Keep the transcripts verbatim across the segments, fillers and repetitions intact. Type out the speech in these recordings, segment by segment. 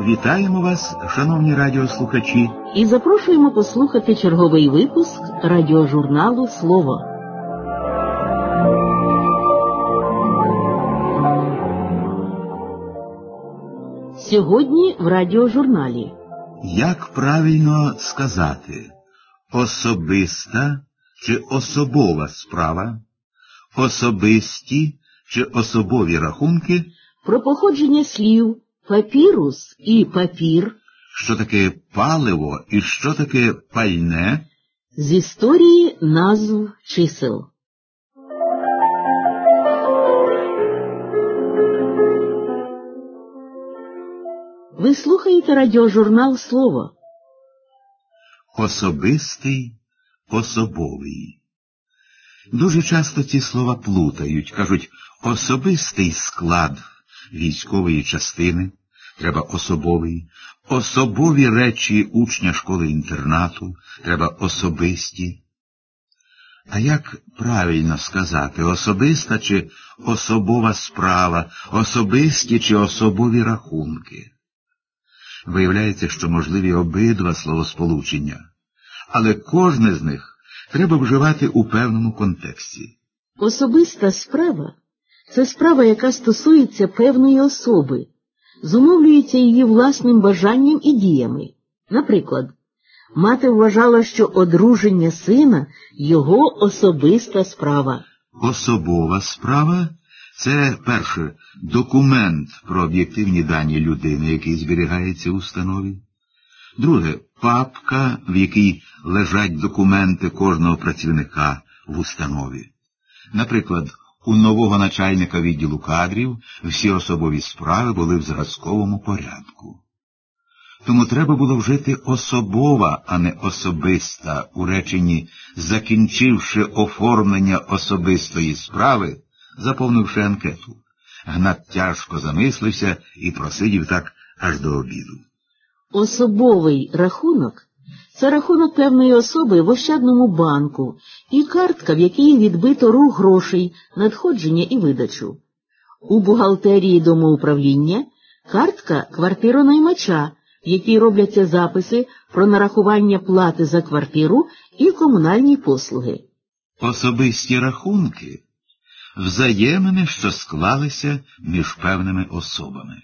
Вітаємо вас, шановні радіослухачі, і запрошуємо послухати черговий випуск радіожурналу «Слово». Сьогодні в радіожурналі. Як правильно сказати? Особиста чи особова справа? Особисті чи особові рахунки? Про походження слів папірус і папір. Що таке паливо і що таке пальне? З історії назв чисел. Ви слухаєте радіожурнал «Слово». Особистий, особовий. Дуже часто ці слова плутають. Кажуть, особистий склад військової частини, треба особовий, особові речі учня школи-інтернату, треба особисті. А як правильно сказати, особиста чи особова справа, особисті чи особові рахунки? Виявляється, що можливі обидва словосполучення, але кожне з них треба вживати у певному контексті. Особиста справа – це справа, яка стосується певної особи, зумовлюється її власним бажанням і діями. Наприклад, мати вважала, що одруження сина – його особиста справа. Особова справа – це, перше, документ про об'єктивні дані людини, який зберігається в установі. Друге, папка, в якій лежать документи кожного працівника в установі. Наприклад, у нового начальника відділу кадрів всі особові справи були в зразковому порядку. Тому треба було вжити особова, а не особиста у реченні «закінчивши оформлення особистої справи», заповнивши анкету. Гнат тяжко замислився і просидів так аж до обіду. Особовий рахунок – це рахунок певної особи в Ощадному банку і картка, в якій відбито рух грошей, надходження і видачу. У бухгалтерії домоуправління – картка квартиронаймача, в якій робляться записи про нарахування плати за квартиру і комунальні послуги. Особисті рахунки – взаємини, що склалися між певними особами.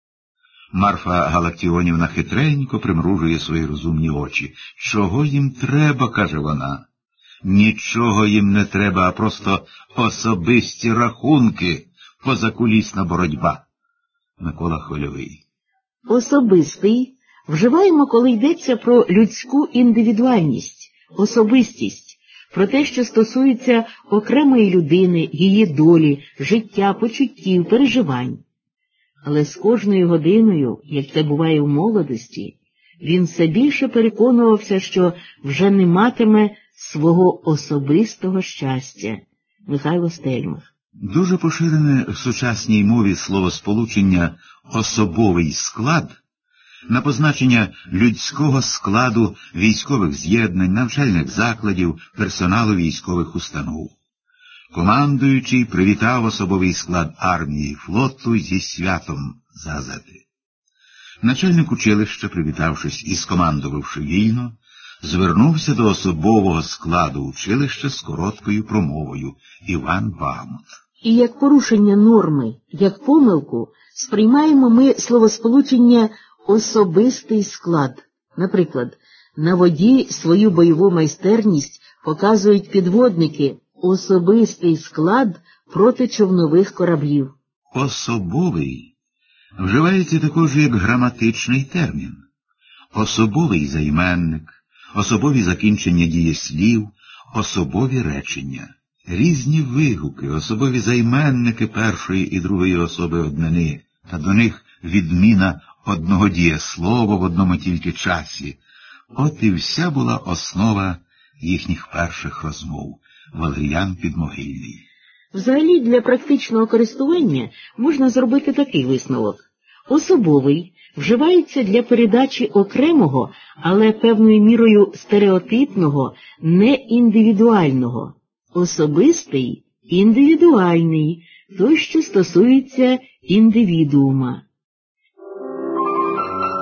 Марфа Галактіонівна хитренько примружує свої розумні очі. «Чого їм треба?» – каже вона. «Нічого їм не треба, а просто особисті рахунки, позакулісна боротьба». Микола Хвильовий. Особистий вживаємо, коли йдеться про людську індивідуальність, особистість, про те, що стосується окремої людини, її долі, життя, почуттів, переживань. Але з кожною годиною, як це буває в молодості, він все більше переконувався, що вже не матиме свого особистого щастя. Михайло Стельмах. Дуже поширене в сучасній мові словосполучення «особовий склад» на позначення людського складу військових з'єднань, навчальних закладів, персоналу військових установ. Командуючий привітав особовий склад армії і флоту зі святом з газети. Начальник училища, привітавшись і скомандувавши вільно, звернувся до особового складу училища з короткою промовою «Іван Бахмут». І як порушення норми, як помилку, сприймаємо ми словосполучення «особистий склад». Наприклад, на воді свою бойову майстерність показують підводники «особистий склад проти човнових кораблів». Особовий вживається також як граматичний термін. Особовий займенник, особові закінчення дієслів, особові речення. Різні вигуки, особові займенники першої і другої особи однини, та до них відміна одного дієслова в одному тільки часі. От і вся була основа їхніх перших розмов. Валеріян Підмогильний. Взагалі, для практичного користування можна зробити такий висновок. Особовий вживається для передачі окремого, але певною мірою стереотипного, неіндивідуального. Особистий – індивідуальний, той, що стосується індивідуума.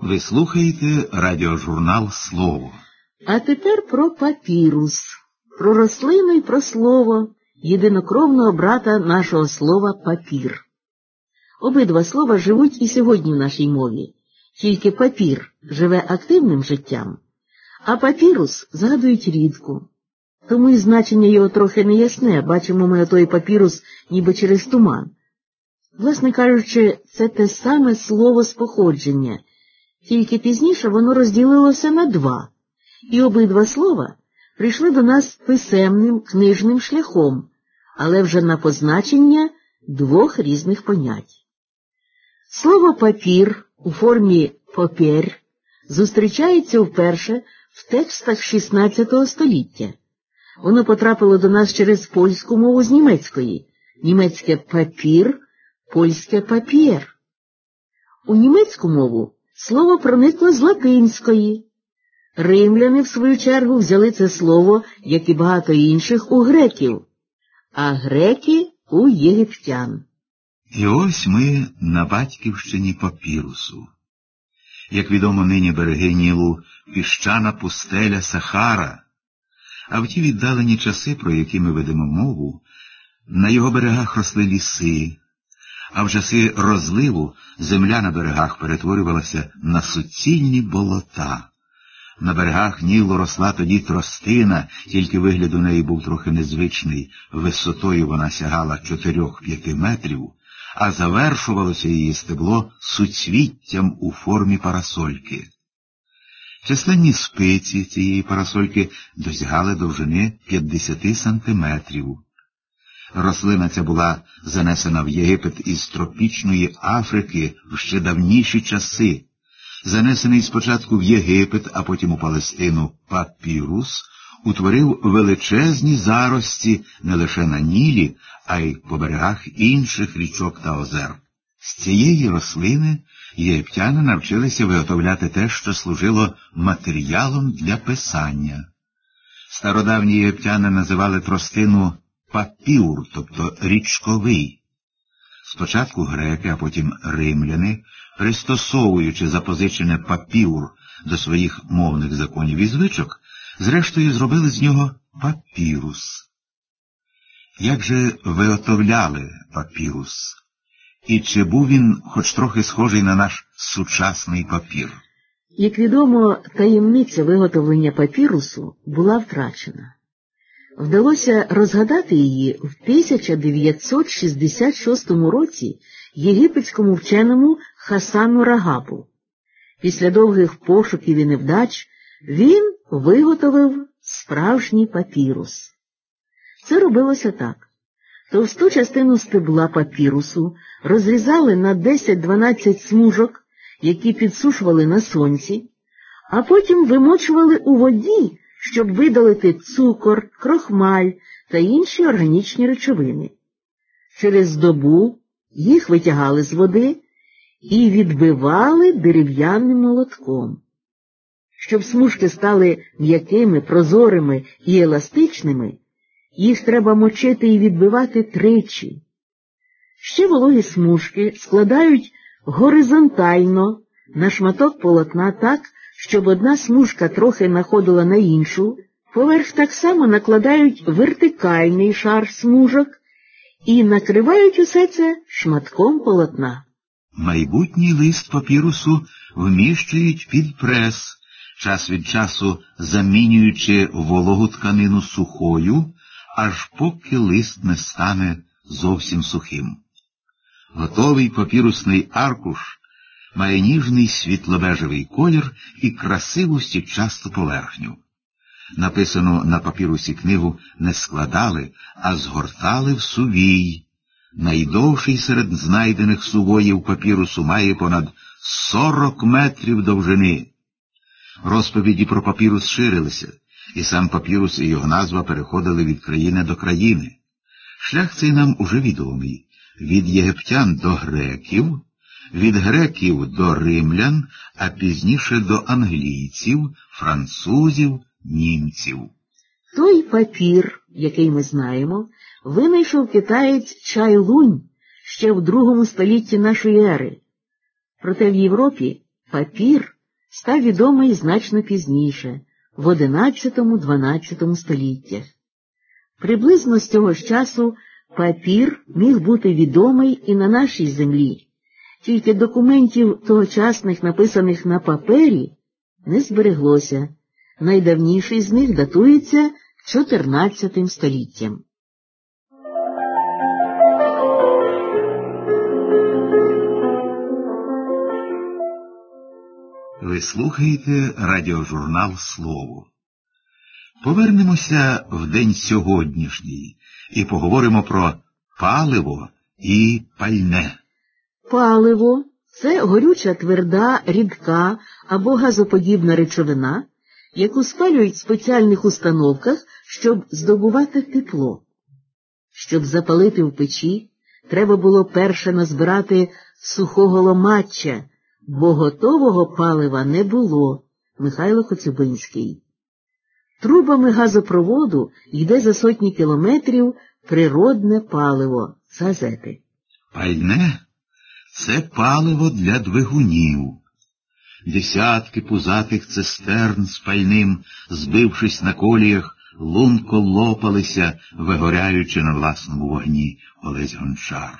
Ви слухаєте радіожурнал «Слово». А тепер про папірус, про рослину і про слово, єдинокровного брата нашого слова «папір». Обидва слова живуть і сьогодні в нашій мові, тільки папір живе активним життям, а папірус згадують рідко. Тому і значення його трохи неясне, бачимо ми отой папірус ніби через туман. Власне кажучи, це те саме слово з походження, тільки пізніше воно розділилося на два, і обидва слова прийшли до нас писемним книжним шляхом, але вже на позначення двох різних понять. Слово «папір» у формі «попєр» зустрічається вперше в текстах шістнадцятого століття. Воно потрапило до нас через польську мову з німецької. Німецьке «папір», польське «папєр». У німецьку мову слово проникло з латинської. Римляни, в свою чергу, взяли це слово, як і багато інших, у греків, а греки – у єгиптян. І ось ми на батьківщині папірусу. Як відомо, нині береги Нілу – піщана пустеля Сахара, а в ті віддалені часи, про які ми ведемо мову, на його берегах росли ліси, а в часи розливу земля на берегах перетворювалася на суцільні болота. На берегах Нілу росла тоді тростина, тільки вигляд у неї був трохи незвичний, висотою вона сягала чотирьох-п'яти метрів, а завершувалося її стебло суцвіттям у формі парасольки. Численні спиці цієї парасольки досягали довжини п'ятдесят сантиметрів. Рослина ця була занесена в Єгипет із тропічної Африки в ще давніші часи. Занесений спочатку в Єгипет, а потім у Палестину папірус утворив величезні зарості не лише на Нілі, а й по берегах інших річок та озер. З цієї рослини єгиптяни навчилися виготовляти те, що служило матеріалом для писання. Стародавні єгиптяни називали тростину папіур, тобто річковий. Спочатку греки, а потім римляни, пристосовуючи запозичене папіур до своїх мовних законів і звичок, зрештою зробили з нього папірус. Як же виготовляли папірус? І чи був він хоч трохи схожий на наш сучасний папір? Як відомо, таємниця виготовлення папірусу була втрачена. Вдалося розгадати її в тисяча дев'ятсот шістдесят шостому році єгипетському вченому Хасану Рагапу. Після довгих пошуків і невдач він виготовив справжній папірус. Це робилося так. Товсту частину стебла папірусу розрізали на десять-дванадцять смужок, які підсушували на сонці, а потім вимочували у воді, щоб видалити цукор, крохмаль та інші органічні речовини. Через добу їх витягали з води і відбивали дерев'яним молотком. Щоб смужки стали м'якими, прозорими і еластичними, їх треба мочити і відбивати тричі. Ще вологі смужки складають горизонтально на шматок полотна так, щоб одна смужка трохи находила на іншу, поверх так само накладають вертикальний шар смужок і накривають усе це шматком полотна. Майбутній лист папірусу вміщують під прес, час від часу замінюючи вологу тканину сухою, аж поки лист не стане зовсім сухим. Готовий папірусний аркуш має ніжний світло-бежевий колір і красиву стіпчасту поверхню. Написану на папірусі книгу не складали, а згортали в сувій. Найдовший серед знайдених сувоїв папірусу має понад сорок метрів довжини. Розповіді про папірус ширилися, і сам папірус і його назва переходили від країни до країни. Шлях цей нам уже відомий. Від єгиптян до греків, від греків до римлян, а пізніше до англійців, французів, німців. Той папір, який ми знаємо, винайшов китаєць Чай Лунь ще в другому столітті нашої ери. Проте в Європі папір став відомий значно пізніше, в одинадцятому-дванадцятому століттях. Приблизно з цього ж часу папір міг бути відомий і на нашій землі, тільки документів тогочасних, написаних на папері, не збереглося. Найдавніший з них датується чотирнадцятим століттям. Ви слухаєте радіожурнал «Слово». Повернемося в день сьогоднішній і поговоримо про паливо і пальне. Паливо – це горюча тверда, рідка або газоподібна речовина, яку спалюють в спеціальних установках, щоб здобувати тепло. Щоб запалити в печі, треба було перше назбирати сухого ломаччя, бо готового палива не було. Михайло Коцюбинський. Трубами газопроводу йде за сотні кілометрів природне паливо з газети. Пальне – це паливо для двигунів. Десятки пузатих цистерн з пальним, збившись на коліях, лунко лопалися, вигоряючи на власному вогні. Олесь Гончар.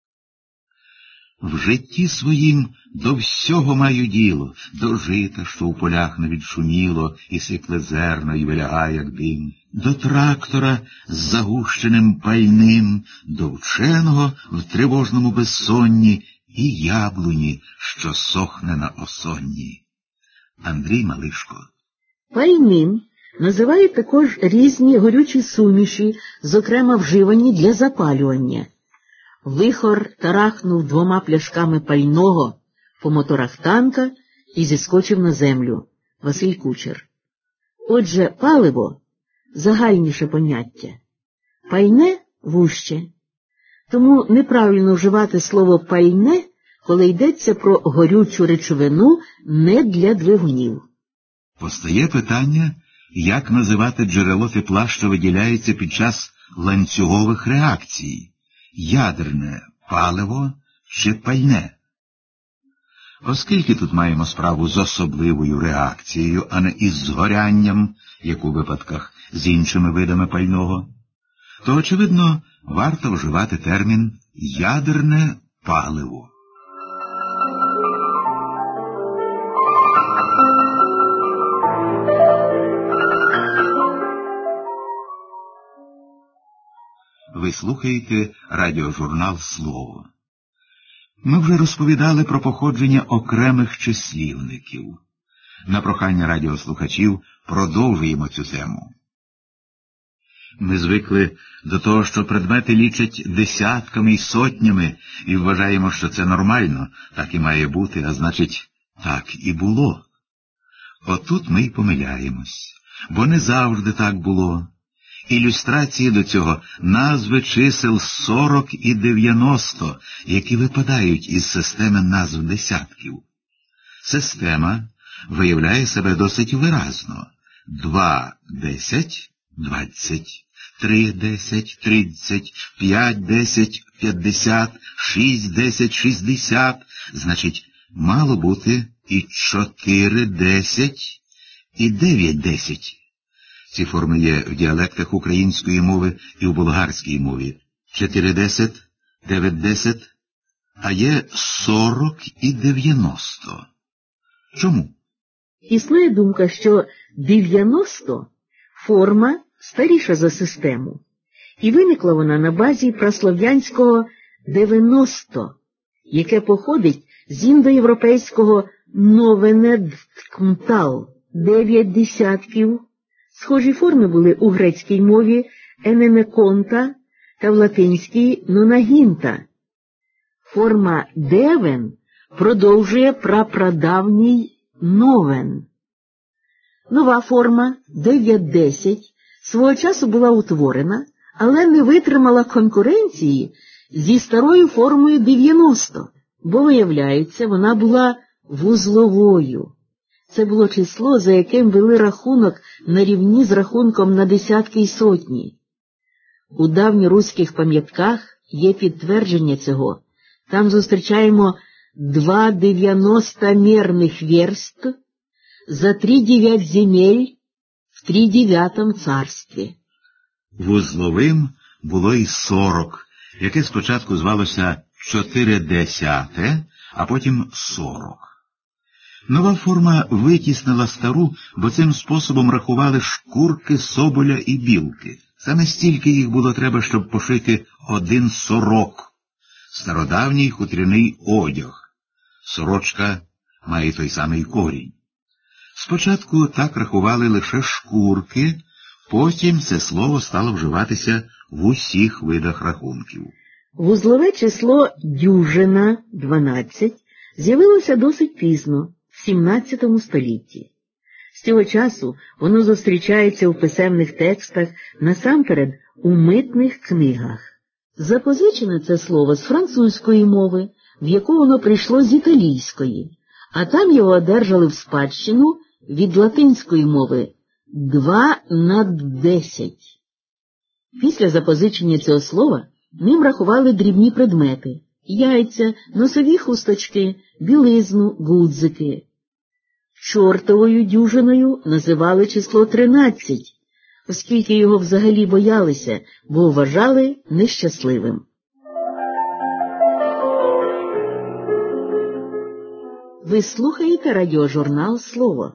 В житті своїм до всього маю діло, до жита, що в полях не відшуміло, і сипле зерно, і вилягає, як дим, до трактора з загущеним пальним, до вченого в тривожному безсонні і яблуні, що сохне на осонні. Андрій Малишко. Пальним називають також різні горючі суміші, зокрема вживані для запалювання. Вихор тарахнув двома пляшками пального по моторах танка і зіскочив на землю. Василь Кучер. Отже, паливо – загальніше поняття, пальне – вужче. Тому неправильно вживати слово «пальне», коли йдеться про горючу речовину не для двигунів. Постає питання, як називати джерело тепла, що виділяється під час ланцюгових реакцій. Ядерне паливо чи пальне? Оскільки тут маємо справу з особливою реакцією, а не із згорянням, як у випадках з іншими видами пального, то, очевидно, варто вживати термін «ядерне паливо». Ви слухаєте радіожурнал «Слово». Ми вже розповідали про походження окремих числівників. На прохання радіослухачів продовжуємо цю тему. Ми звикли до того, що предмети лічать десятками і сотнями, і вважаємо, що це нормально, так і має бути, а значить, так і було. Отут ми й помиляємось, бо не завжди так було. Ілюстрації до цього – назви чисел сорок і дев'яносто, які випадають із системи назв десятків. Система виявляє себе досить виразно. два – десять, двадцять, три – десять, тридцять, п'ять – десять, п'ятдесят, шість – десять, шістдесят, значить, мало бути і чотири – десять, і дев'ять – десять. Ці форми є в діалектах української мови і в болгарській мові. чотири десять, дев'ять десять, а є сорок і дев'яносто. Чому? Існує думка, що дев'яносто – форма старіша за систему. І виникла вона на базі праслов'янського дев'яносто, яке походить з індоєвропейського новенедкмтал – дев'ять десятків. Схожі форми були у грецькій мові енемеконта та в латинській нонагінта. Форма девен продовжує прапрадавній новен. Нова форма дев'ять десять свого часу була утворена, але не витримала конкуренції зі старою формою дев'яносто, бо, виявляється, вона була вузловою. Це було число, за яким вели рахунок на рівні з рахунком на десятки й сотні. У давньоруських пам'ятках є підтвердження цього. Там зустрічаємо два дев'яностомірних верст, за тридевять земель в тридевятом царстві. Вузловим було й сорок, яке спочатку звалося чотиридесяте, а потім сорок. Нова форма витіснила стару, бо цим способом рахували шкурки соболя і білки. Саме стільки їх було треба, щоб пошити один сорок. Стародавній хутряний одяг. Сорочка має той самий корінь. Спочатку так рахували лише шкурки, потім це слово стало вживатися в усіх видах рахунків. Вузлове число дюжина, дванадцять, з'явилося досить пізно, в сімнадцятому столітті. З цього часу воно зустрічається у писемних текстах, насамперед у митних книгах. Запозичене це слово з французької мови, в яку воно прийшло з італійської, а там його одержали в спадщину від латинської мови «два над десять». Після запозичення цього слова ним рахували дрібні предмети – яйця, носові хусточки, білизну, гудзики. Чортовою дюжиною називали число тринадцять, оскільки його взагалі боялися, бо вважали нещасливим. Ви слухаєте радіожурнал «Слово».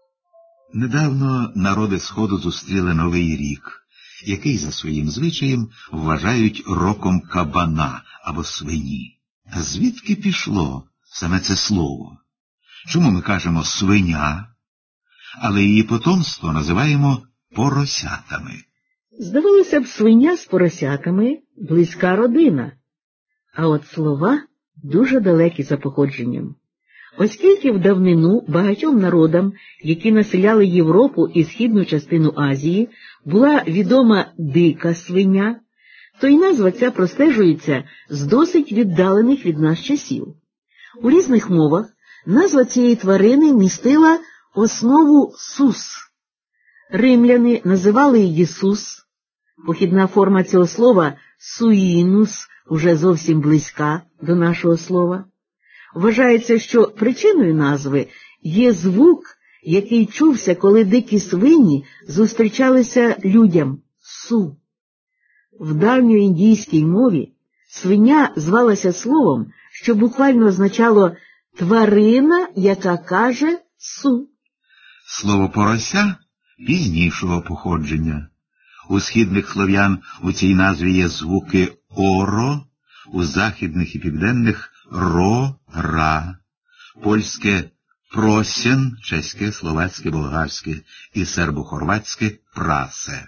Недавно народи Сходу зустріли Новий рік, який за своїм звичаєм вважають роком кабана або свині. А звідки пішло саме це слово? Чому ми кажемо «свиня», але її потомство називаємо поросятами? Здавалося б, свиня з поросятами – близька родина, а от слова дуже далекі за походженням. Оскільки в давнину багатьом народам, які населяли Європу і східну частину Азії, була відома дика свиня, то й назва ця простежується з досить віддалених від нас часів. У різних мовах назва цієї тварини містила основу «сус». Римляни називали її «сус», похідна форма цього слова «суїнус» уже зовсім близька до нашого слова. Вважається, що причиною назви є звук, який чувся, коли дикі свині зустрічалися людям – «су». В давньоіндійській мові свиня звалася словом, що буквально означало «тварина, яка каже су». Слово «порося» пізнішого походження. У східних слов'ян у цій назві є звуки «оро», у західних і південних «ро», «ра», польське «просін», чеське, словацьке, болгарське і сербо-хорватське «прасе».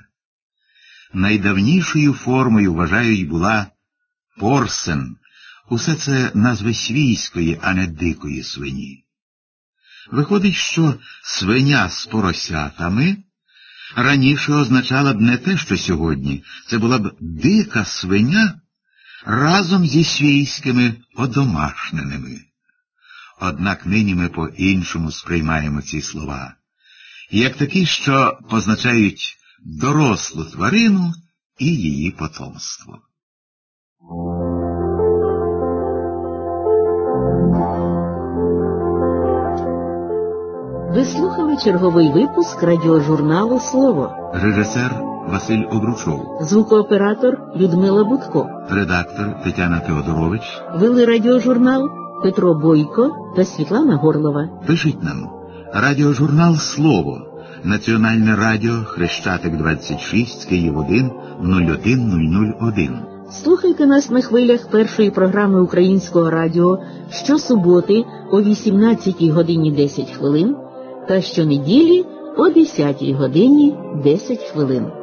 Найдавнішою формою, вважають, була «порсен». Усе це назви свійської, а не дикої свині. Виходить, що свиня з поросятами раніше означала б не те, що сьогодні. Це була б дика свиня разом зі свійськими одомашненими. Однак нині ми по-іншому сприймаємо ці слова, як такі, що позначають дорослу тварину і її потомство. Ви слухали черговий випуск радіожурналу «Слово». Режисер Василь Обручов. Звукооператор Людмила Будко. Редактор Тетяна Теодорович. Вели радіожурнал Петро Бойко та Світлана Горлова. Пишіть нам. Радіожурнал «Слово». Національне радіо Хрещатик двадцять шість, Київ один, нуль один нуль нуль один. Слухайте нас на хвилях першої програми Українського радіо щосуботи о вісімнадцятій годині десять хвилин та щонеділі о десятій годині десять хвилин.